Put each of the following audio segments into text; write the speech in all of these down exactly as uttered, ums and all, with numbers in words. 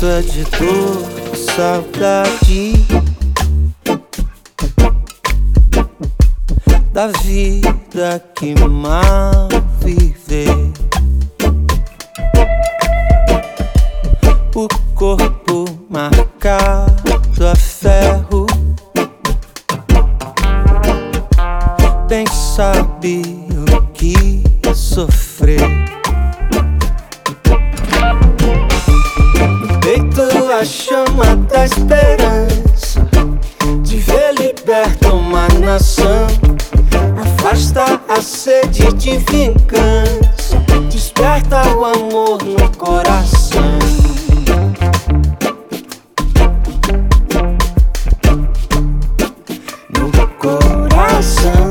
gota de dor, saudade da vida que mal viver. O corpo marcado a ferro, bem sabe o que sofrer. No peito a chama da esperança de ver liberta uma nação. Afasta a sede de vingança, desperta o amor no coração. No coração.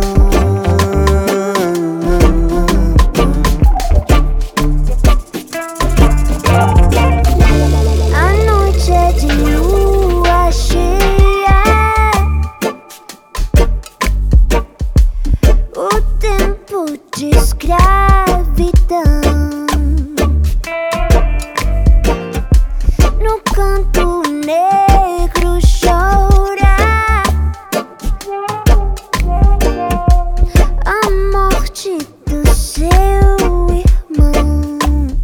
A noite é de lua cheia, o tempo de escravidão. No canto negro chora a morte do seu irmão.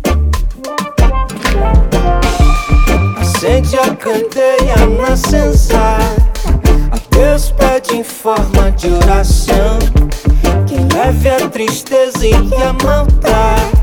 Acende a candeia na senzala, a Deus pede em forma de oração que leve a tristeza e a maldade